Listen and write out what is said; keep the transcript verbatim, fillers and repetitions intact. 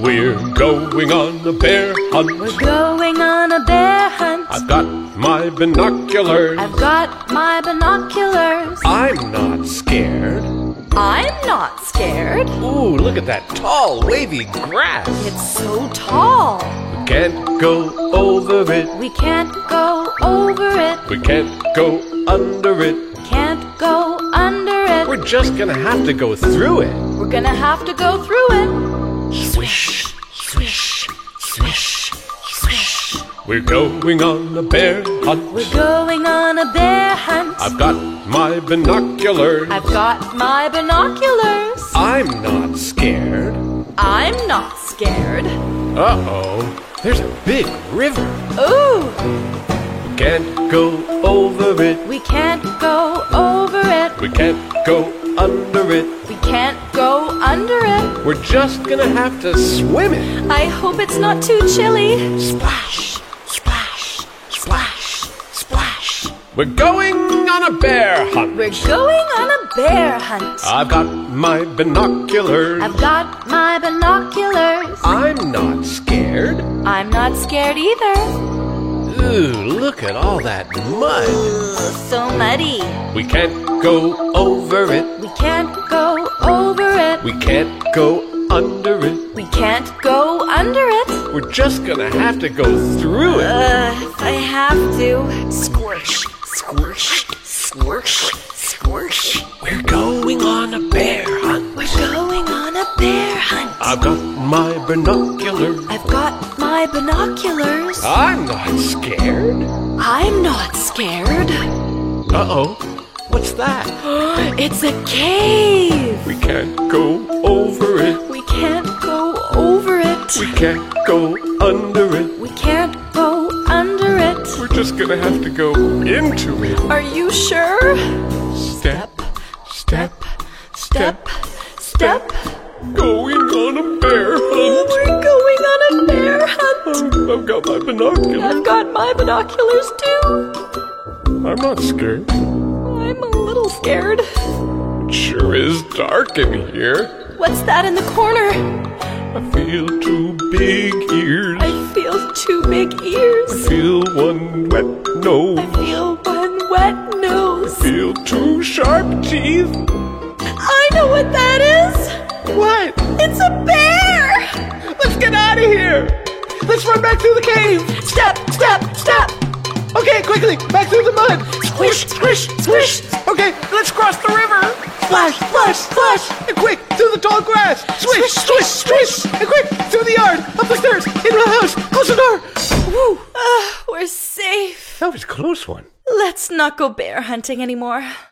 We're going on a bear hunt. We're going on a bear hunt. I've got my binoculars. I've got my binoculars. I'm not scared. I'm not scared. Ooh, look at that tall, wavy grass. It's so tall. We can't go over it. We can't go over it. We can't go under it. Can't go under it. We're just gonna have to go through it. We're gonna have to go through it. Swish, swish, swish, swish. We're going on a bear hunt. We're going on a bear hunt. I've got my binoculars. I've got my binoculars. I'm not scared. I'm not scared. Uh-oh, there's a big river. Ooh, We can't go over it. we can't go over it. We can't go under it. We can't go under it. We're just gonna have to swim it. I hope it's not too chilly. Splash, splash, splash, splash. We're going on a bear hunt. We're going on a bear hunt. I've got my binoculars. I've got my binoculars. I'm not scared. I'm not scared either. Ooh, look at all that mud. Ugh, so muddy. We can't go over it. We can't go over it. We can't go under it. We can't go under it. We're just gonna have to go through it. Uh, if I have to. Squish, squish, squish, squish. We're going on a bear hunt. We're going on a bear hunt. I've got my binoculars. I've got my binoculars. I'm not scared. I'm not scared. Uh-oh, what's that? It's a cave. We can't go over it. We can't go over it. We can't go under it. We can't go under it. We're just gonna have to go into it. Are you sure? Step, step, Step, step. going on a bear hunt. We're going on a bear hunt. I've got my binoculars. I've got my binoculars too. I'm not scared. I'm a little scared. It sure is dark in here. What's that in the corner? I feel two big ears. I feel two big I ears. feel one wet nose. I feel one wet nose. Feel two sharp teeth. I know what that is. What? It's a bear. Let's get out of here. Let's run back through the cave. Step, step, step. Okay, quickly, back through the mud. Squish, squish, squish. Okay, let's cross the river. Splash, splash, splash. And quick, through the tall grass. Swish, swish, swish. And quick, through the yard, up the stairs, into the house. Close the door. Woo. Uh, we're safe. That was a close one. Let's not go bear hunting anymore.